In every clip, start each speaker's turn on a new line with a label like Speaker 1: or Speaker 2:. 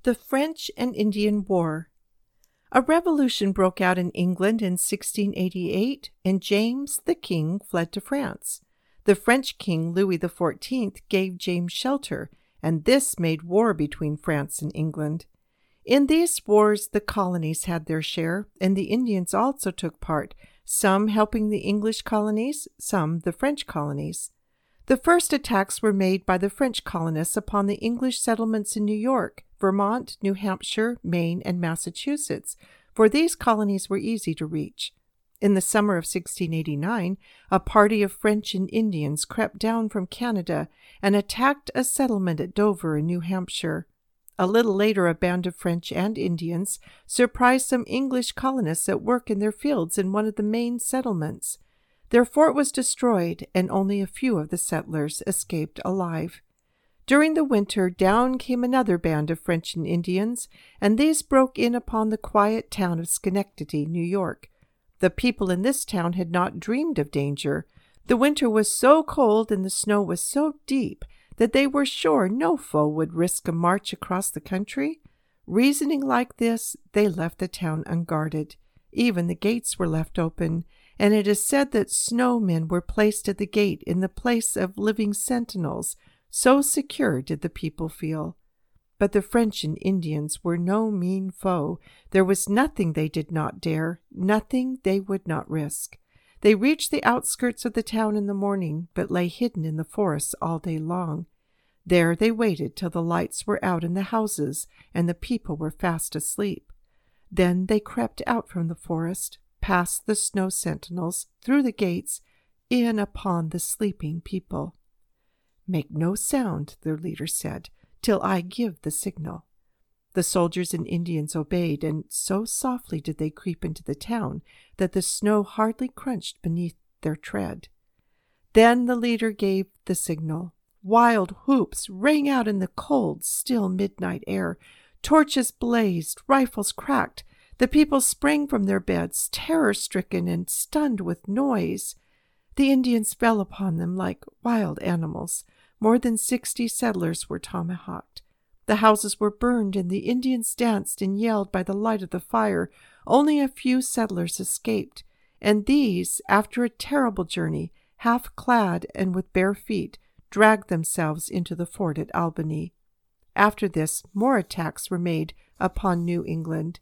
Speaker 1: The French and Indian War. A revolution broke out in England in 1688, and James the King fled to France. The French king Louis XIV gave James shelter, and this made war between France and England. In these wars, the colonies had their share, and the Indians also took part, some helping the English colonies, some the French colonies. The first attacks were made by the French colonists upon the English settlements in New York, Vermont, New Hampshire, Maine, and Massachusetts, for these colonies were easy to reach. In the summer of 1689, a party of French and Indians crept down from Canada and attacked a settlement at Dover in New Hampshire. A little later, a band of French and Indians surprised some English colonists at work in their fields in one of the main settlements. Their fort was destroyed, and only a few of the settlers escaped alive. During the winter, down came another band of French and Indians, and these broke in upon the quiet town of Schenectady, New York. The people in this town had not dreamed of danger. The winter was so cold and the snow was so deep that they were sure no foe would risk a march across the country. Reasoning like this, they left the town unguarded. Even the gates were left open, and it is said that snowmen were placed at the gate in the place of living sentinels. So secure did the people feel. But the French and Indians were no mean foe. There was nothing they did not dare, nothing they would not risk. They reached the outskirts of the town in the morning, but lay hidden in the forests all day long. There they waited till the lights were out in the houses and the people were fast asleep. Then they crept out from the forest, past the snow sentinels, through the gates, in upon the sleeping people. "Make no sound," their leader said, "till I give the signal." The soldiers and Indians obeyed, and so softly did they creep into the town that the snow hardly crunched beneath their tread. Then the leader gave the signal. Wild whoops rang out in the cold, still midnight air. Torches blazed, rifles cracked. The people sprang from their beds, terror-stricken and stunned with noise. The Indians fell upon them like wild animals. More than 60 settlers were tomahawked. The houses were burned, and the Indians danced and yelled by the light of the fire. Only a few settlers escaped, and these, after a terrible journey, half-clad and with bare feet, dragged themselves into the fort at Albany. After this, more attacks were made upon New England.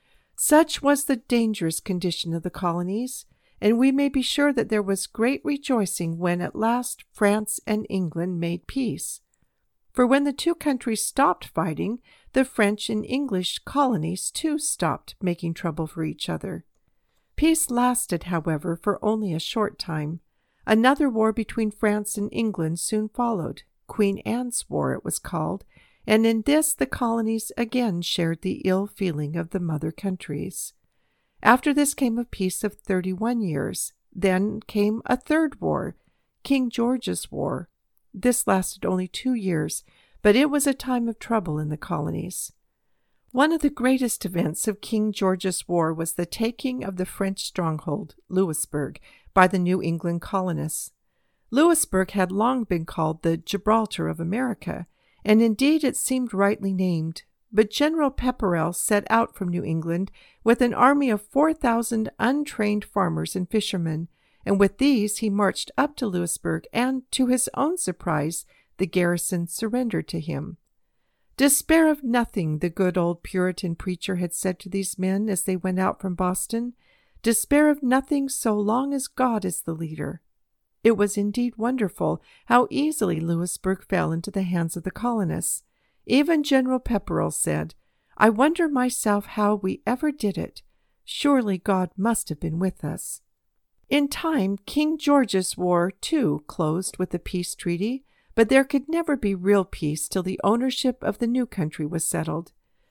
Speaker 1: Such was the dangerous condition of the colonies, and we may be sure that there was great rejoicing when at last France and England made peace. For when the two countries stopped fighting, the French and English colonies too stopped making trouble for each other. Peace lasted, however, for only a short time. Another war between France and England soon followed. Queen Anne's War it was called, and in this the colonies again shared the ill feeling of the mother countries. After this came a peace of 31 years. Then came a third war, King George's War. This lasted only 2 years, but it was a time of trouble in the colonies. One of the greatest events of King George's War was the taking of the French stronghold, Louisbourg, by the New England colonists. Louisbourg had long been called the Gibraltar of America, and indeed it seemed rightly named. But General Pepperrell set out from New England with an army of 4,000 untrained farmers and fishermen, and with these he marched up to Louisbourg, and, to his own surprise, the garrison surrendered to him. "Despair of nothing," the good old Puritan preacher had said to these men as they went out from Boston. "Despair of nothing so long as God is the leader." It was indeed wonderful how easily Louisbourg fell into the hands of the colonists. Even General Pepperrell said, "I wonder myself how we ever did it. Surely God must have been with us." In time, King George's War, too, closed with a peace treaty, but there could never be real peace till the ownership of the new country was settled.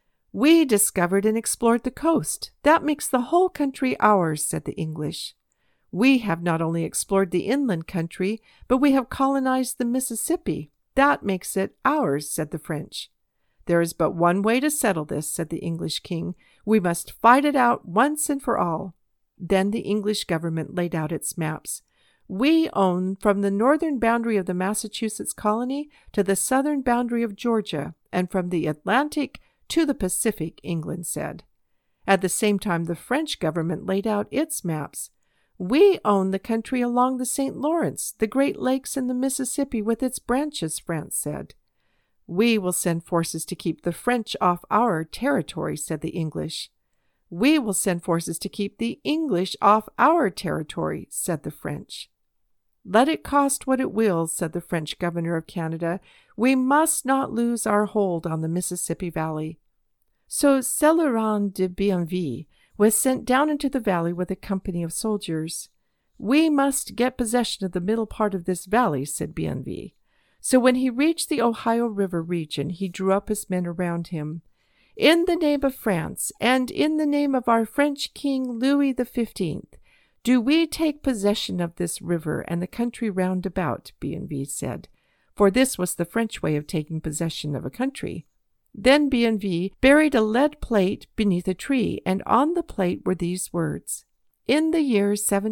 Speaker 1: "We discovered and explored the coast. That makes the whole country ours," said the English. "We have not only explored the inland country, but we have colonized the Mississippi. That makes it ours," said the French. "There is but one way to settle this," said the English king. "We must fight it out once and for all." Then the English government laid out its maps. "We own from the northern boundary of the Massachusetts colony to the southern boundary of Georgia, and from the Atlantic to the Pacific, England said. At the same time, the French government laid out its maps. We own the country along the St. Lawrence, the Great Lakes, and the Mississippi with its branches, France said. We will send forces to keep the French off our territory, said the English. We will send forces to keep the English off our territory, said the French. Let it cost what it will, said the French governor of Canada. We must not lose our hold on the Mississippi Valley. So Céloron de Bienville was sent down into the valley with a company of soldiers. We must get possession of the middle part of this valley, said Bienville. So when he reached the Ohio River region, he drew up his men around him. In the name of France, and in the name of our French King Louis XV, do we take possession of this river and the country round about, Bienville said, for this was the French way of taking possession of a country. Then Bienville buried a lead plate beneath a tree, and on the plate were these words, In the year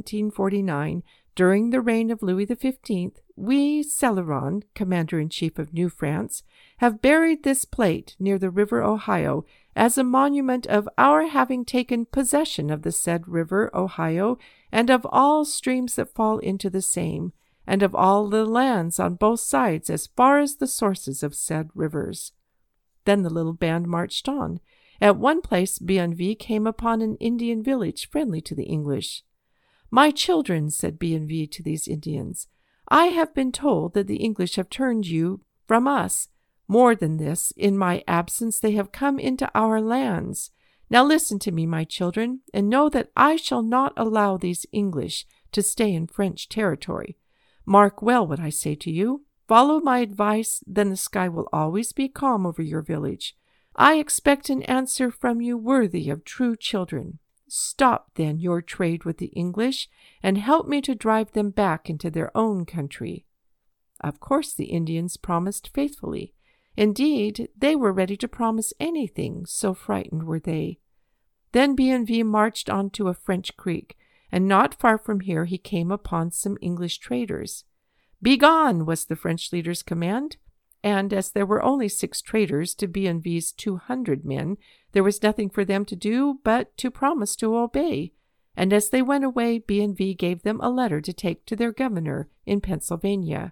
Speaker 1: 1749, during the reign of Louis XV, we, Céloron, Commander-in-Chief of New France, have buried this plate near the river Ohio as a monument of our having taken possession of the said river Ohio and of all streams that fall into the same, and of all the lands on both sides as far as the sources of said rivers. Then the little band marched on. At one place Bienville came upon an Indian village friendly to the English. My children, said Bienville to these Indians, I have been told that the English have turned you from us. More than this, in my absence they have come into our lands. Now listen to me, my children, and know that I shall not allow these English to stay in French territory. Mark well what I say to you. Follow my advice, then the sky will always be calm over your village. I expect an answer from you worthy of true children. Stop, then, your trade with the English, and help me to drive them back into their own country. Of course the Indians promised faithfully. Indeed, they were ready to promise anything, so frightened were they. Then Bienville marched on to a French creek, and not far from here he came upon some English traders. Begone, was the French leader's command, and as there were only 6 traders to Bienville's 200 men, there was nothing for them to do but to promise to obey. And as they went away, Bienville gave them a letter to take to their governor in Pennsylvania.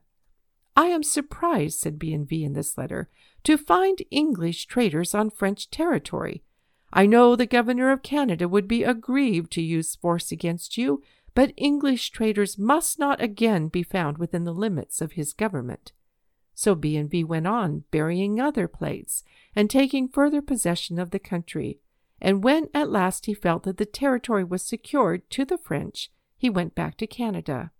Speaker 1: I am surprised, said Bienville in this letter, to find English traders on French territory. I know the governor of Canada would be aggrieved to use force against you, but English traders must not again be found within the limits of his government. So Bienville went on, burying other plates, and taking further possession of the country. And when at last he felt that the territory was secured to the French, he went back to Canada.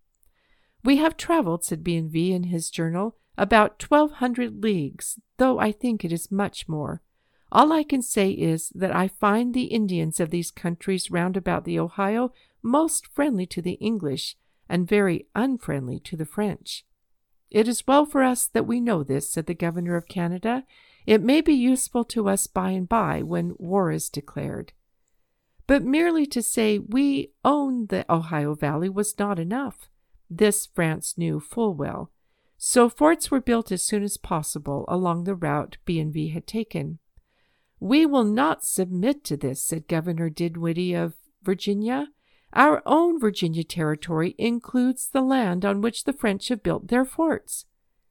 Speaker 1: We have traveled, said Bienville in his journal, about 1,200 leagues, though I think it is much more. All I can say is that I find the Indians of these countries round about the Ohio most friendly to the English and very unfriendly to the French. It is well for us that we know this, said the governor of Canada. It may be useful to us by and by when war is declared. But merely to say we own the Ohio Valley was not enough. This France knew full well. So forts were built as soon as possible along the route Bienville had taken. We will not submit to this, said Governor Dinwiddie of Virginia. Our own Virginia territory includes the land on which the French have built their forts.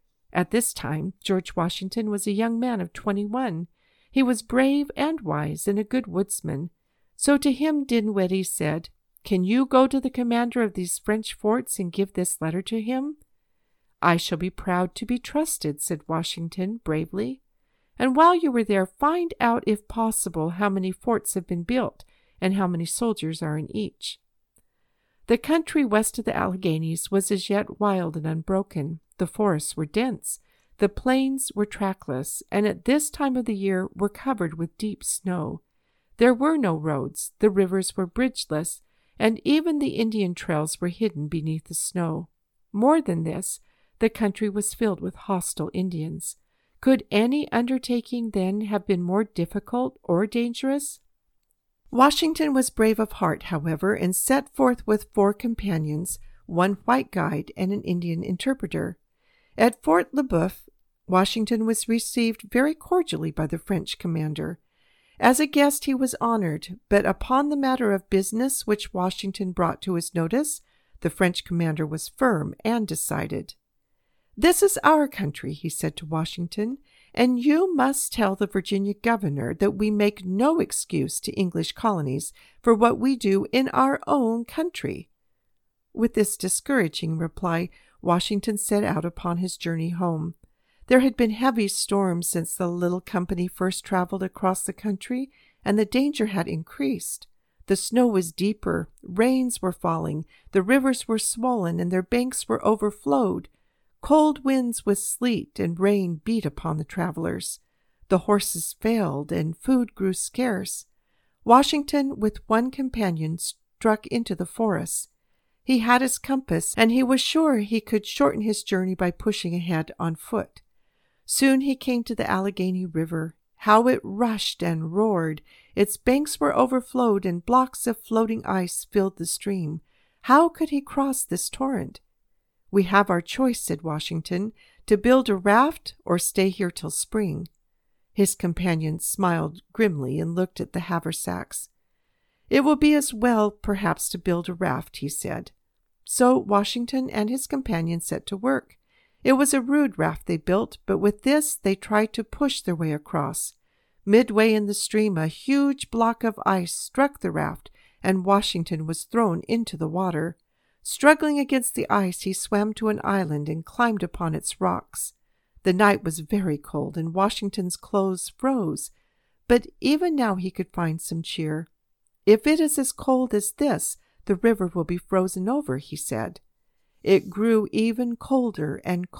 Speaker 1: At this time, George Washington was a young man of 21. He was brave and wise and a good woodsman. So to him Dinwiddie said, Can you go to the commander of these French forts and give this letter to him? I shall be proud to be trusted, said Washington bravely. And while you were there, find out, if possible, how many forts have been built and how many soldiers are in each. The country west of the Alleghanies was as yet wild and unbroken. The forests were dense, the plains were trackless, and at this time of the year were covered with deep snow. There were no roads, the rivers were bridgeless, and even the Indian trails were hidden beneath the snow. More than this, the country was filled with hostile Indians. Could any undertaking then have been more difficult or dangerous? Washington was brave of heart, however, and set forth with 4 companions, 1 white guide and an Indian interpreter. At Fort Le Boeuf, Washington was received very cordially by the French commander. As a guest he was honored, but upon the matter of business which Washington brought to his notice, the French commander was firm and decided. "This is our country," he said to Washington, "and you must tell the Virginia governor that we make no excuse to English colonies for what we do in our own country." With this discouraging reply, Washington set out upon his journey home. There had been heavy storms since the little company first traveled across the country, and the danger had increased. The snow was deeper, rains were falling, the rivers were swollen, and their banks were overflowed. Cold winds with sleet and rain beat upon the travelers. The horses failed, and food grew scarce. Washington, with one companion, struck into the forest. He had his compass, and he was sure he could shorten his journey by pushing ahead on foot. Soon he came to the Allegheny River. How it rushed and roared! Its banks were overflowed, and blocks of floating ice filled the stream. How could he cross this torrent? "We have our choice," said Washington, "to build a raft or stay here till spring." His companion smiled grimly and looked at the haversacks. "It will be as well, perhaps, to build a raft," he said. So Washington and his companion set to work. It was a rude raft they built, but with this they tried to push their way across. Midway in the stream, a huge block of ice struck the raft, and Washington was thrown into the water. Struggling against the ice, he swam to an island and climbed upon its rocks. The night was very cold, and Washington's clothes froze, but even now he could find some cheer. "If it is as cold as this, the river will be frozen over," he said. It grew even colder,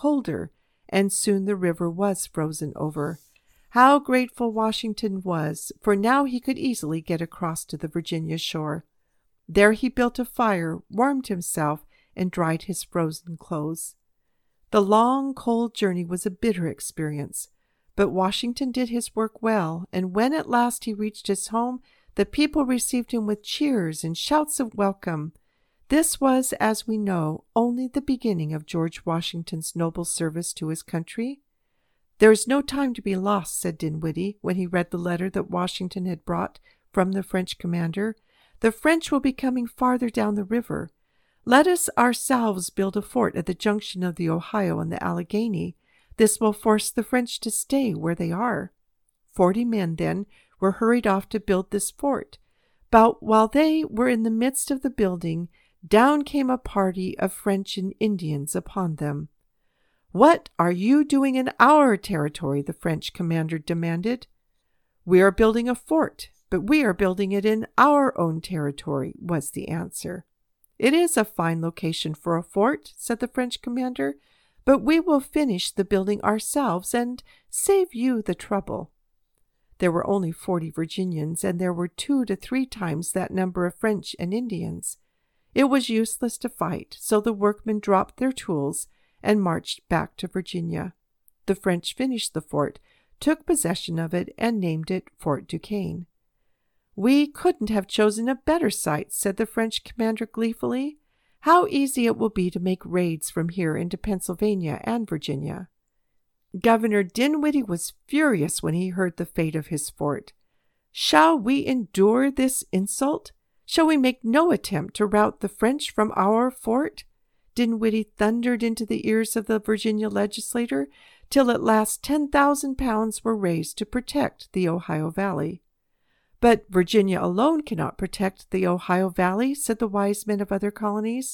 Speaker 1: and soon the river was frozen over. How grateful Washington was, for now he could easily get across to the Virginia shore. There he built a fire, warmed himself, and dried his frozen clothes. The long, cold journey was a bitter experience, but Washington did his work well, and when at last he reached his home, the people received him with cheers and shouts of welcome. This was, as we know, only the beginning of George Washington's noble service to his country. "There is no time to be lost," said Dinwiddie, when he read the letter that Washington had brought from the French commander. "The French will be coming farther down the river. Let us ourselves build a fort at the junction of the Ohio and the Allegheny. This will force the French to stay where they are." 40 men, then, were hurried off to build this fort. But while they were in the midst of the building, down came a party of French and Indians upon them. "What are you doing in our territory?" the French commander demanded. "We are building a fort, but we are building it in our own territory," was the answer. "It is a fine location for a fort," said the French commander, "but we will finish the building ourselves and save you the trouble." There were only 40 Virginians, and there were 2 to 3 times that number of French and Indians. It was useless to fight, so the workmen dropped their tools and marched back to Virginia. The French finished the fort, took possession of it, and named it Fort Duquesne. "We couldn't have chosen a better site," said the French commander gleefully. "How easy it will be to make raids from here into Pennsylvania and Virginia." Governor Dinwiddie was furious when he heard the fate of his fort. "Shall we endure this insult? Shall we make no attempt to rout the French from our fort?" Dinwiddie thundered into the ears of the Virginia legislator, till at last 10,000 pounds were raised to protect the Ohio Valley. "But Virginia alone cannot protect the Ohio Valley," said the wise men of other colonies.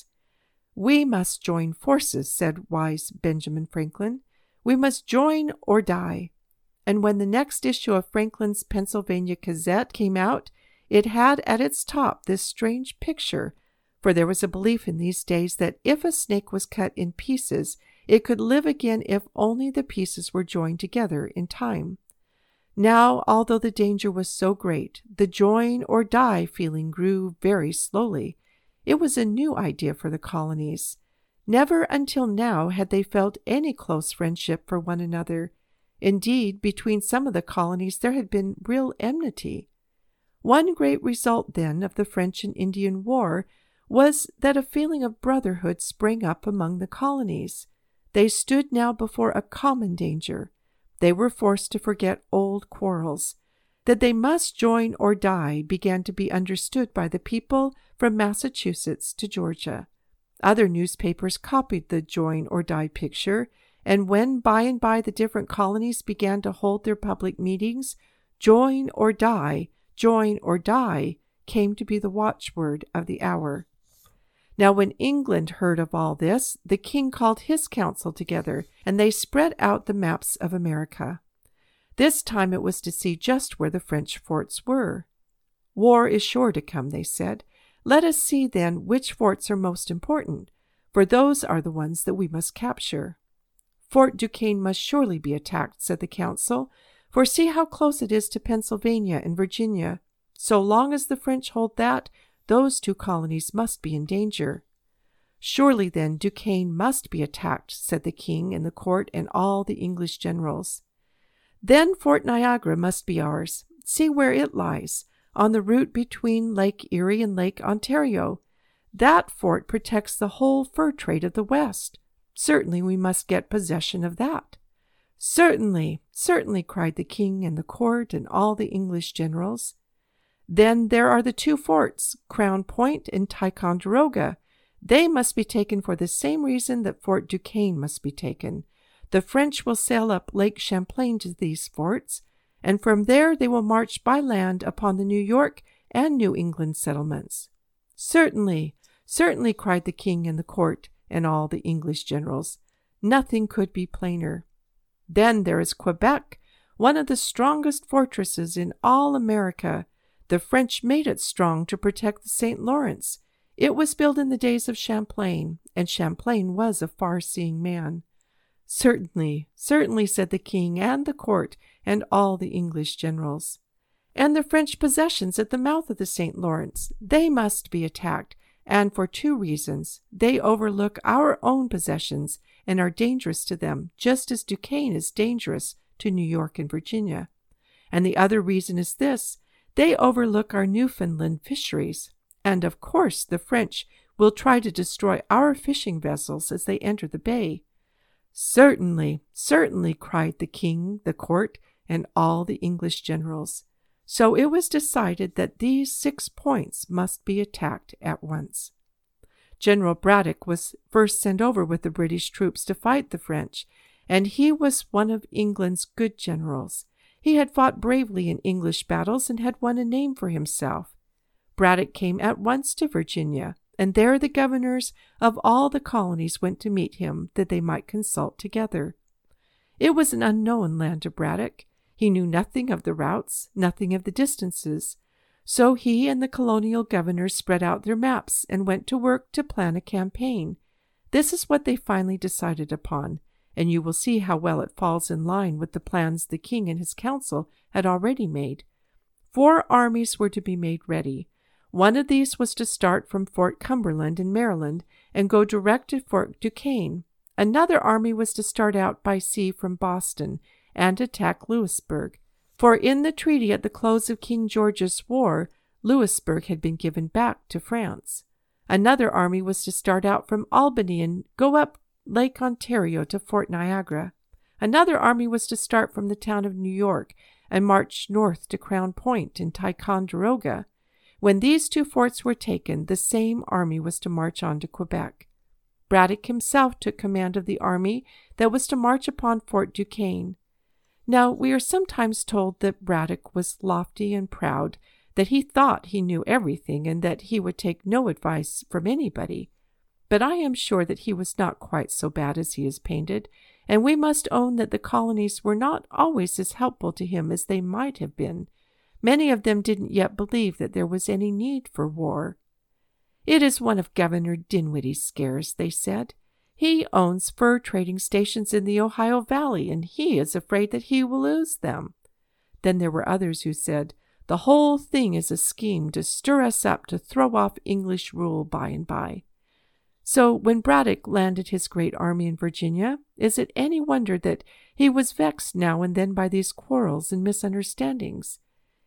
Speaker 1: "We must join forces," said wise Benjamin Franklin. "We must join or die." And when the next issue of Franklin's Pennsylvania Gazette came out, it had at its top this strange picture, for there was a belief in these days that if a snake was cut in pieces, it could live again if only the pieces were joined together in time. Now, although the danger was so great, the join or die feeling grew very slowly. It was a new idea for the colonies. Never until now had they felt any close friendship for one another. Indeed, between some of the colonies there had been real enmity. One great result, then, of the French and Indian War was that a feeling of brotherhood sprang up among the colonies. They stood now before a common danger. They were forced to forget old quarrels. That they must join or die began to be understood by the people from Massachusetts to Georgia. Other newspapers copied the join or die picture, and when by and by the different colonies began to hold their public meetings, join or die came to be the watchword of the hour. Now when England heard of all this, the king called his council together, and they spread out the maps of America. This time it was to see just where the French forts were. War is sure to come, they said. Let us see then which forts are most important, for those are the ones that we must capture. Fort Duquesne must surely be attacked, said the council, for see how close it is to Pennsylvania and Virginia. So long as the French hold that, those two colonies must be in danger. Surely then Duquesne must be attacked, said the king and the court and all the English generals. Then Fort Niagara must be ours. See where it lies, on the route between Lake Erie and Lake Ontario. That fort protects the whole fur trade of the West. Certainly we must get possession of that. Certainly, certainly, cried the king and the court and all the English generals. Then there are the two forts, Crown Point and Ticonderoga. They must be taken for the same reason that Fort Duquesne must be taken. The French will sail up Lake Champlain to these forts, and from there they will march by land upon the New York and New England settlements. Certainly, certainly, cried the king and the court and all the English generals. Nothing could be plainer. Then there is Quebec, one of the strongest fortresses in all America. The French made it strong to protect the St. Lawrence. It was built in the days of Champlain, and Champlain was a far-seeing man. Certainly, certainly, said the king and the court and all the English generals. And the French possessions at the mouth of the St. Lawrence, they must be attacked, and for two reasons. They overlook our own possessions and are dangerous to them, just as Duquesne is dangerous to New York and Virginia. And the other reason is this: they overlook our Newfoundland fisheries, and of course the French will try to destroy our fishing vessels as they enter the bay. Certainly, certainly, cried the king, the court, and all the English generals. So it was decided that these 6 points must be attacked at once. General Braddock was first sent over with the British troops to fight the French, and he was one of England's good generals. He had fought bravely in English battles and had won a name for himself. Braddock came at once to Virginia, and there the governors of all the colonies went to meet him that they might consult together. It was an unknown land to Braddock. He knew nothing of the routes, nothing of the distances. So he and the colonial governors spread out their maps and went to work to plan a campaign. This is what they finally decided upon, and you will see how well it falls in line with the plans the king and his council had already made. 4 armies were to be made ready. One of these was to start from Fort Cumberland in Maryland and go direct to Fort Duquesne. Another army was to start out by sea from Boston and attack Louisburg, for in the treaty at the close of King George's War, Louisburg had been given back to France. Another army was to start out from Albany and go up Lake Ontario to Fort Niagara. Another army was to start from the town of New York and march north to Crown Point in Ticonderoga. When these 2 forts were taken, the same army was to march on to Quebec. Braddock himself took command of the army that was to march upon Fort Duquesne. Now, we are sometimes told that Braddock was lofty and proud, that he thought he knew everything and that he would take no advice from anybody. But I am sure that he was not quite so bad as he is painted, and we must own that the colonies were not always as helpful to him as they might have been. Many of them didn't yet believe that there was any need for war. It is one of Governor Dinwiddie's scares, they said. He owns fur trading stations in the Ohio Valley, and he is afraid that he will lose them. Then there were others who said, the whole thing is a scheme to stir us up to throw off English rule by and by. So when Braddock landed his great army in Virginia, is it any wonder that he was vexed now and then by these quarrels and misunderstandings?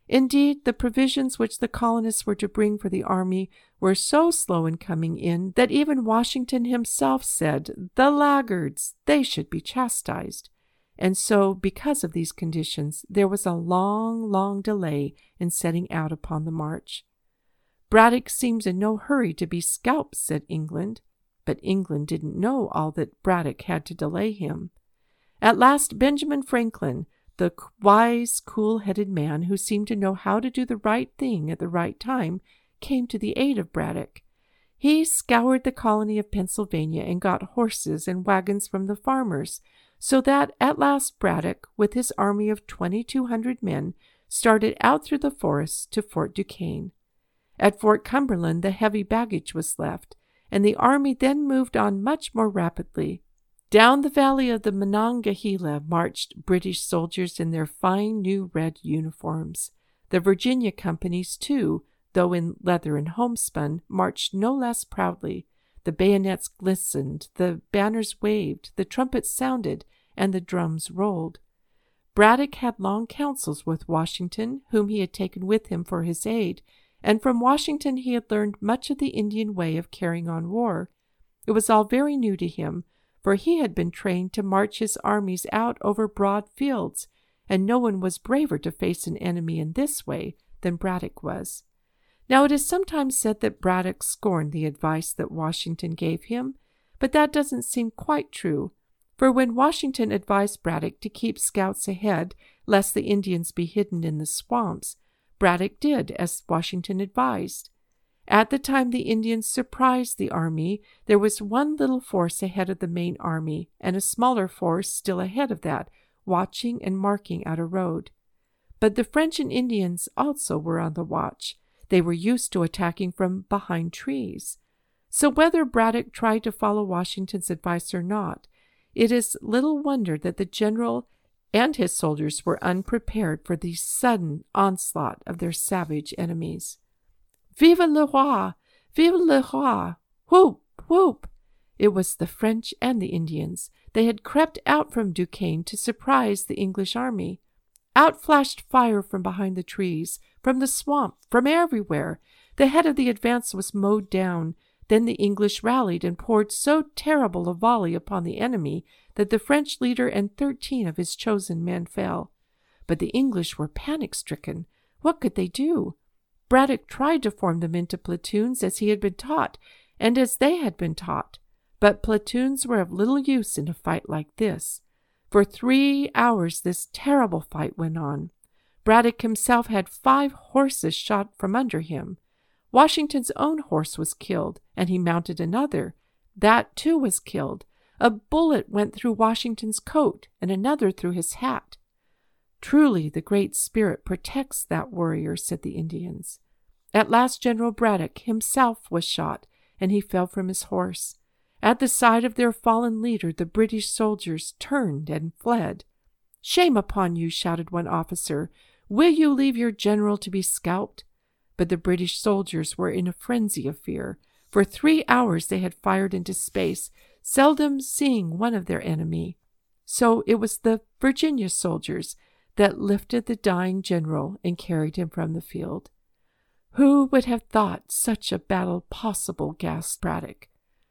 Speaker 1: Indeed, the provisions which the colonists were to bring for the army were so slow in coming in that even Washington himself said, "The laggards, they should be chastised." And so, because of these conditions, there was a long, long delay in setting out upon the march. "Braddock seems in no hurry to be scalped," said England. But England didn't know all that Braddock had to delay him. At last Benjamin Franklin, the wise, cool-headed man who seemed to know how to do the right thing at the right time, came to the aid of Braddock. He scoured the colony of Pennsylvania and got horses and wagons from the farmers, so that at last Braddock, with his army of 2,200 men, started out through the forests to Fort Duquesne. At Fort Cumberland the heavy baggage was left, and the army then moved on much more rapidly. Down the valley of the Monongahela marched British soldiers in their fine new red uniforms. The Virginia companies, too, though in leather and homespun, marched no less proudly. The bayonets glistened, the banners waved, the trumpets sounded, and the drums rolled. Braddock had long councils with Washington, whom he had taken with him for his aid, and from Washington he had learned much of the Indian way of carrying on war. It was all very new to him, for he had been trained to march his armies out over broad fields, and no one was braver to face an enemy in this way than Braddock was. Now it is sometimes said that Braddock scorned the advice that Washington gave him, but that doesn't seem quite true, for when Washington advised Braddock to keep scouts ahead, lest the Indians be hidden in the swamps, Braddock did as Washington advised. At the time the Indians surprised the army, there was one little force ahead of the main army, and a smaller force still ahead of that, watching and marking out a road. But the French and Indians also were on the watch. They were used to attacking from behind trees. So whether Braddock tried to follow Washington's advice or not, it is little wonder that the general and his soldiers were unprepared for the sudden onslaught of their savage enemies. "Vive le roi! Vive le roi! Whoop! Whoop!" It was the French and the Indians. They had crept out from Duquesne to surprise the English army. Out flashed fire from behind the trees, from the swamp, from everywhere. The head of the advance was mowed down. Then the English rallied and poured so terrible a volley upon the enemy that the French leader and 13 of his chosen men fell. But the English were panic-stricken. What could they do? Braddock tried to form them into platoons as he had been taught, and as they had been taught. But platoons were of little use in a fight like this. For 3 hours this terrible fight went on. Braddock himself had 5 horses shot from under him. Washington's own horse was killed, and he mounted another. That, too, was killed. A bullet went through Washington's coat, and another through his hat. "Truly, the Great Spirit protects that warrior," said the Indians. At last General Braddock himself was shot, and he fell from his horse. At the sight of their fallen leader, the British soldiers turned and fled. "Shame upon you," shouted one officer. "Will you leave your general to be scalped?" But the British soldiers were in a frenzy of fear. For 3 hours they had fired into space, seldom seeing one of their enemy. So it was the Virginia soldiers that lifted the dying general and carried him from the field. "Who would have thought such a battle possible?" gasped Braddock.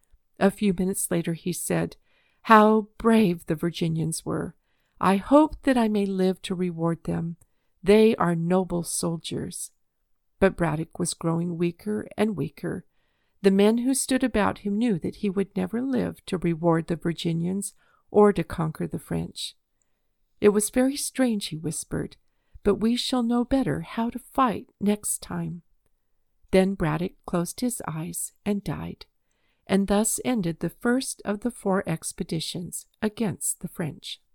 Speaker 1: A few minutes later he said, "How brave the Virginians were! I hope that I may live to reward them. They are noble soldiers." But Braddock was growing weaker and weaker. The men who stood about him knew that he would never live to reward the Virginians or to conquer the French. "It was very strange," he whispered, "but we shall know better how to fight next time." Then Braddock closed his eyes and died, and thus ended the first of the 4 expeditions against the French.